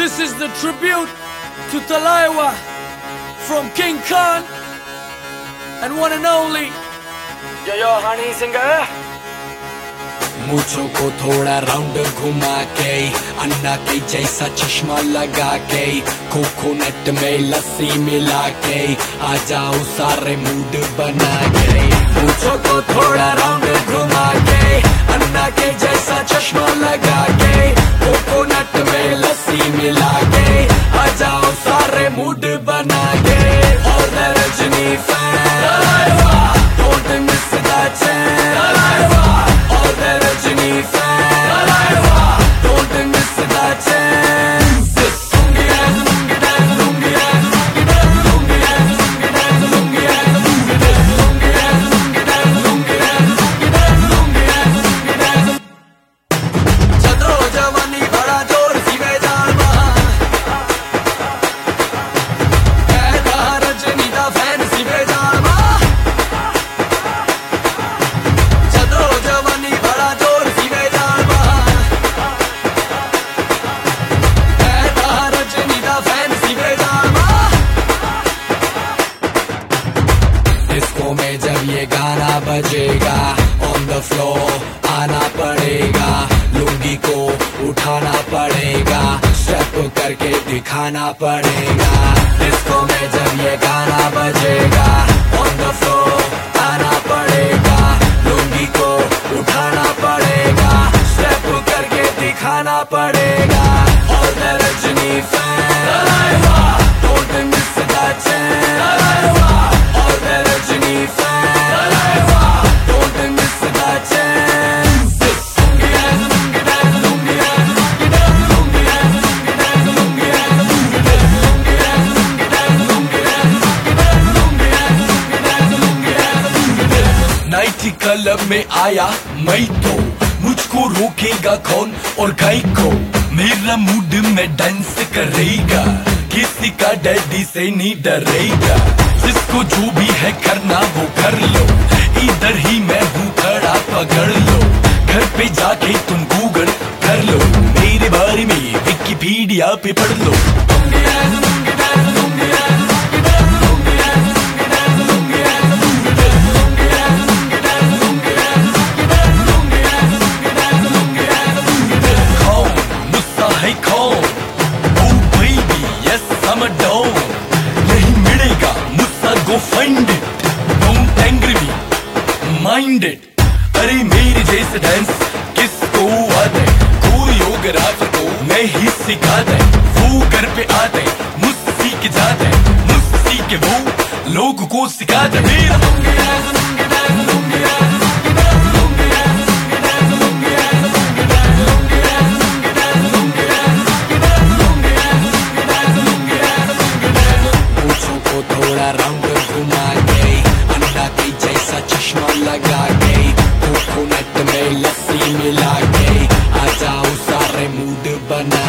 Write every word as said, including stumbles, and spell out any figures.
This is the tribute to Talaiwa from King Khan and one and only Yo Yo Honey Singer. मुझो को थोड़ा round घुमा के अन्ना के जैसा चश्मा लगा के कोकोनट में लस्सी मिला के आ जाओ सारे मूड बना के। मुझो को थोड़ा राउंड घुमा के अन्ना के जैसा चश्मा लगा के कोकोनट में लस्सी मिला के आ जाओ सारे मूड बना के। और the Rajini fan don't miss the chance. All the Rajini fans, don't miss the chance. Lungi dance, lungi dance, lungi dance, lungi dance, lungi dance, lungi dance, lungi dance, lungi dance, lungi dance, lungi dance, lungi dance, lungi dance, lungi dance, lungi dance. Chadro jawani bada जोर सी में जालमा, कहता रजनी दा fan सी में जालमा। Disco में जब ये गाना बजेगा ऑन द फ्लोर आना पड़ेगा, लुंगी को उठाना पड़ेगा, स्टेप करके दिखाना पड़ेगा। डिस्को में जब ये गाना बजेगा ऑन द फ्लोर आना पड़ेगा, लुंगी को उठाना पड़ेगा, स्टेप करके दिखाना पड़ेगा। और the Rajini fan don't miss the chance. All the Rajini fans, don't miss the chance. Lungi dance, lungi dance, lungi dance, lungi dance, lungi dance, lungi dance, lungi dance, lungi dance, lungi dance, lungi dance, lungi dance, lungi dance, lungi dance, lungi dance. Nighty club में आया मैं तो मुझको रोकेगा कौन और गाय को, मेरा मूड में डांस करेगा, किसी का डैडी से नहीं डरेगा। जिसको जो भी है करना वो कर लो, इधर ही मैं हूँ खड़ा पकड़ लो, घर पे जाके तुम गूगल कर लो, मेरे बारे में विकिपीडिया पे पढ़ लो। कौन मुझसा है कौन? Oh baby yes I'm a don, नहीं मिलेगा मुझसा go find it, don't angry me mind it। अरे मेरे जैसे डांस किसको आता है, कोरियोग्राफर को मैं ही सिखाता है, वो घर पे आते मुझसे सीख जाते, मुझसे सीख के वो लोगों को सिखाता है। मेरा lungi dance, lungi dance, lungi dance, lungi dance, lungi dance, lungi dance, lungi dance, lungi dance, lungi dance, lungi dance, lungi dance, lungi dance, lungi dance, lungi dance, lungi dance, lungi dance. मुझो को थोड़ा राउंड घुमा के अन्ना के जैसा चश्मा लगा के कोकोनट में लस्सी मिला के आ जाओ सारे मूड बना